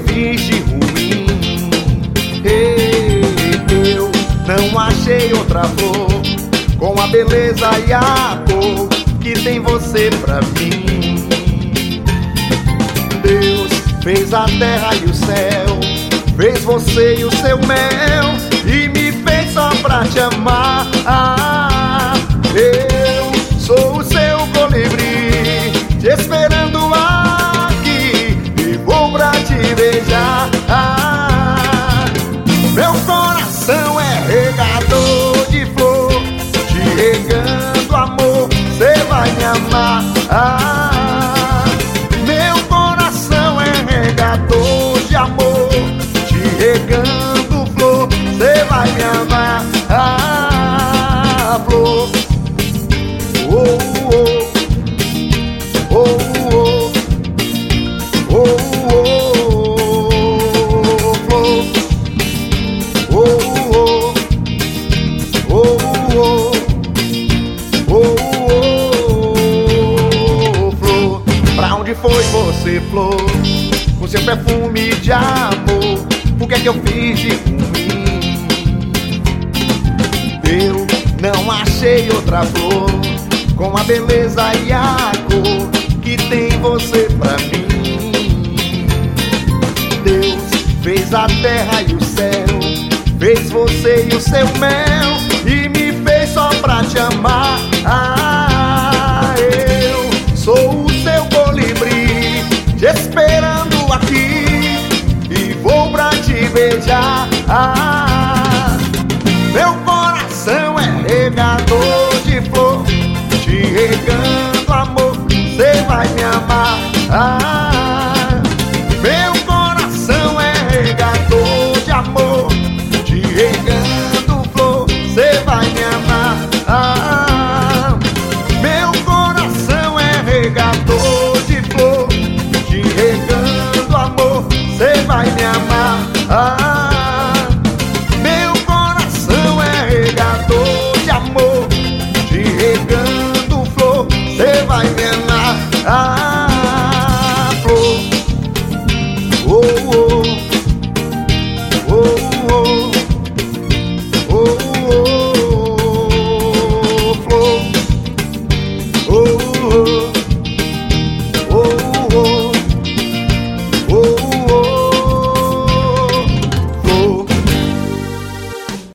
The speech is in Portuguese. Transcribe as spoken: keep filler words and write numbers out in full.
fiz de ruim? Eu não achei outra flor com a beleza e a cor que tem você pra mim. Deus fez a terra e o céu, fez você e o seu mel, e me fez só pra te amar. Ah, eu sou o seu colibri, te esperando aqui, e vou pra te beijar. Ah, meu coração é regador de flor, te regando amor, cê vai me amar. Ah, meu coração é regador de amor, te regando flor, cê vai me amar. Ah, flor. Oh, oh, oh, oh, oh, oh, flor. Oh, oh, oh, oh, oh, oh, flor. Pra onde foi você, flor? Com seu perfume de amor, o que é que eu fiz de ruim? Eu não achei outra flor com a beleza e a cor que tem você pra mim. Deus fez a terra e o céu, fez você e o seu mel, e me fez só pra te amar. Ah, eu sou o seu colibri, te esperando aqui, e vou pra te beijar. Ah, meu coração é regador de flor, te regando amor, cê vai me amar. Ah, meu coração é regador de amor, te regando flor, cê vai me amar. Ah, meu coração é regador de flor, te regando amor, cê vai me amar.